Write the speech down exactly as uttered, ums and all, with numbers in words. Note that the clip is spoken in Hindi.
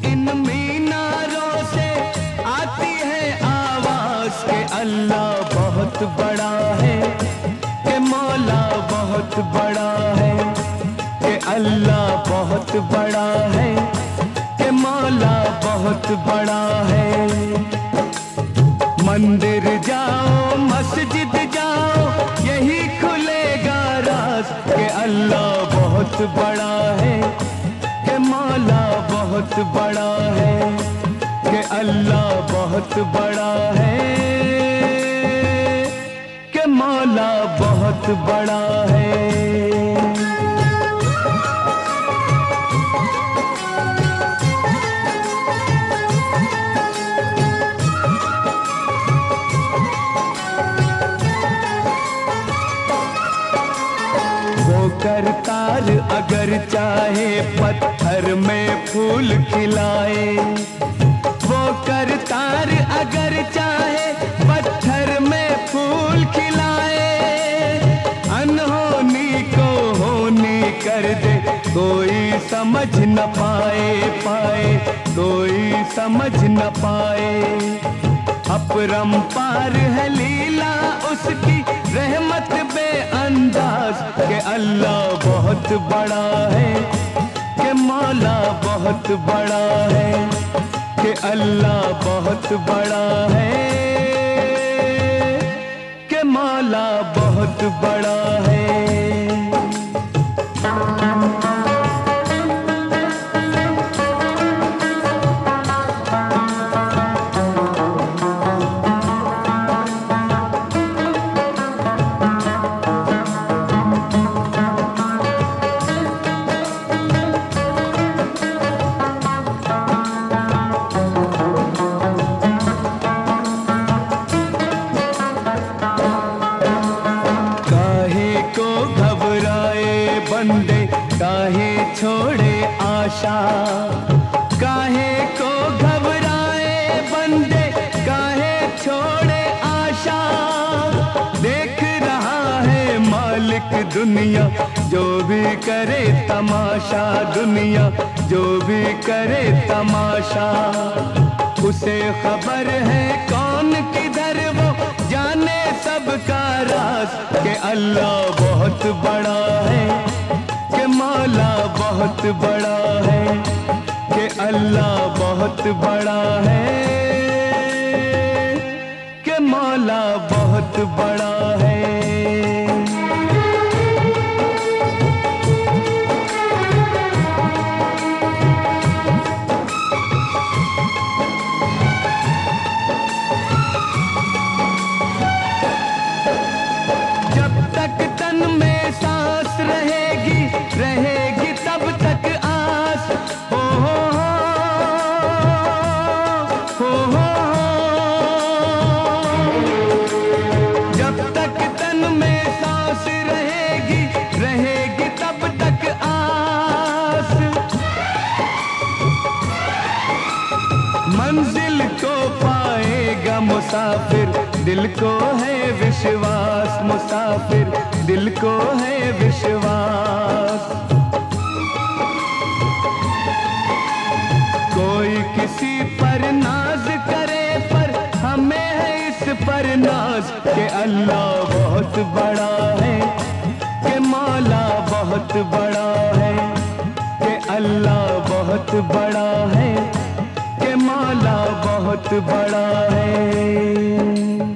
इन मीनारों से आती है आवाज के अल्लाह बहुत बड़ा है, के मौला बहुत बड़ा है, के अल्लाह बहुत बड़ा है, के मौला बहुत बड़ा है। मंदिर जाओ मस्जिद जाओ यही खुलेगा राज के अल्लाह बहुत बड़ा है, के मौला बहुत बड़ा है, के अल्लाह बहुत बड़ा है, के मौला बहुत बड़ा है। करतार अगर चाहे पत्थर में फूल खिलाए, वो करतार अगर चाहे पत्थर में फूल खिलाए, अनहोनी को होनी कर दे कोई समझ न पाए, पाए कोई समझ न पाए। अपरंपार है लीला उसकी रहमत बेअंदाज के अल्लाह बहुत बड़ा है, के मौला बहुत बड़ा है, के अल्लाह बहुत बड़ा है, के मौला बहुत बड़ा है। बंदे काहे छोड़े आशा, काहे को घबराए बंदे काहे छोड़े आशा। देख रहा है मालिक दुनिया जो भी करे तमाशा, दुनिया जो भी करे तमाशा। उसे खबर है कौन किधर वो जाने सबका राज के अल्लाह बहुत बड़ा है, के मौला बहुत बड़ा है, के अल्लाह बहुत बड़ा है, के मौला बहुत बड़ा है। रहेगी तब तक आस हो हो हो हो, जब तक तन में सांस रहेगी रहेगी तब तक आस। मंजिल को पाएगा मुसाफिर दिल को है विश्वास, मुसाफिर दिल को है विश्वास। कोई किसी पर नाज करे पर हमें है इस पर नाज के अल्लाह बहुत बड़ा है, के मौला बहुत बड़ा है, के अल्लाह बहुत बड़ा है, के मौला बहुत बड़ा है।